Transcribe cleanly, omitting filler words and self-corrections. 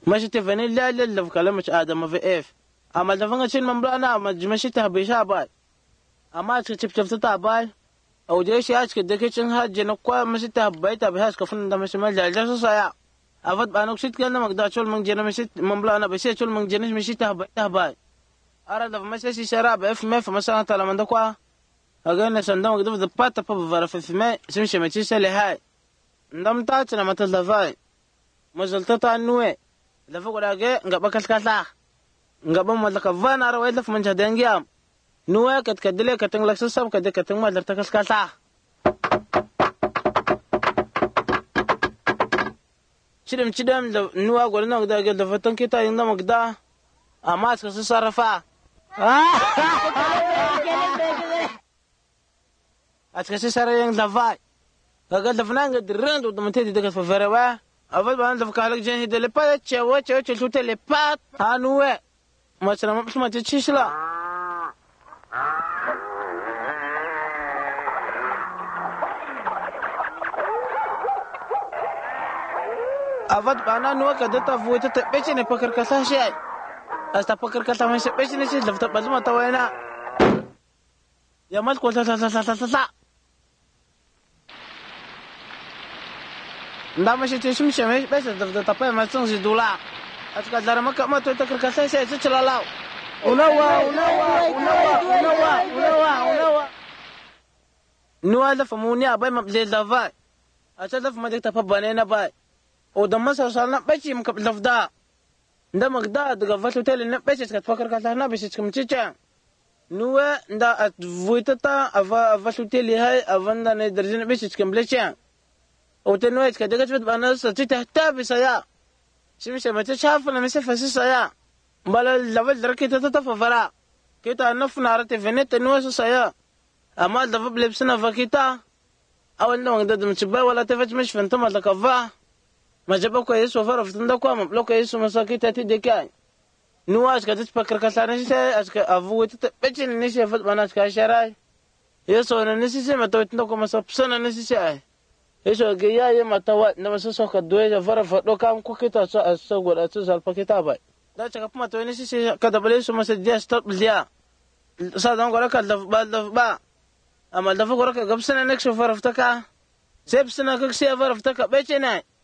ماشي تفني لا لا في كلامة آدم في إف أما دفعنا شيء من بلانا أما ماشي تهبيشها باي أما تشوف باي أو جيش ياش كده كيشن هاد جنقوا ماشي تهبيت بهاش كفن ده ماشي مال جالس صايع أفضل بانوك شيت كنا مقدار شول من جنا ماشي من بلانا بس شول من جنش ماشي تهباي أراد ماشي شراب إف ما في مثلا تلا من دقوا أجينا سندم قدام ذا باتا بفر في ما سمش ماشي سلي هاي ندم تاعنا ما تلفاي مازلت تانوي لفوق ولا جاء نقبل كلا نقبل ما لكفان أروي لف من جهدين جام نوى كتكدلي كتنغلق سسام كتنغ ما درتكل كلا شدم نوى قلنا قدا قد فتن كتا يندم قدا أماس كسرفا أتكسر سريان لفاي قد لفنا قد الرند ودمتي دقت في فروا أفضل بان لفك على جنه دلبات تشوا تشوا تلبات هنوى مثلا ما تشيش لا أفضل بان نوى قد تفوت تبيشني بكر كساشي أستبكر كسا مش بيشني شيء لفت بس ما توينا يا مال كل تا لا مش تشم شمش بس تطبع ما تنسى دولا أتكلم ما تذكر كساشي تشلا لا نوى لفموني أبى مبلي لفاي أتلف ما دك تفبانينا باي ودم سرسالنا بيجي مكب لفدا ndama gda daga fatu tele na bece ka fakar ka na bece kam cica nuwa nda at vuitata ava fatu tele hay avanda ne darjin bece kam blecha o tenwa ka daga tbet bana sa tita tabi saya shimisha mata shafa na misa fasi saya bala level rakita ta fafara kita nafna rate venet nuwa saya amma da blebsina fakita awal no ngda dum chiba wala tafaj mish fantama da kava ما جابوك يسوع فرف تندقوا ما بلوك يسوع مساكين تديكان نواش كاتش بكر كسرنا شيء أشك أفوت بتشين نسي فت بناش كاشراي يسوع نسي ما تويت تندقوا مسابسنا نسي يسوع جيا يما توات نمسسوا كدوية فرف لو كام كوكيتا سوغر أتوزال بكتابة ده شكل ما توي نسي كذا بليسو مسجى ستوب ليا صادم قولك الدف با أما الدف قولك قبسنا نكشف فرف تكا سيبسنا كشيء فرف تكا بتشيناي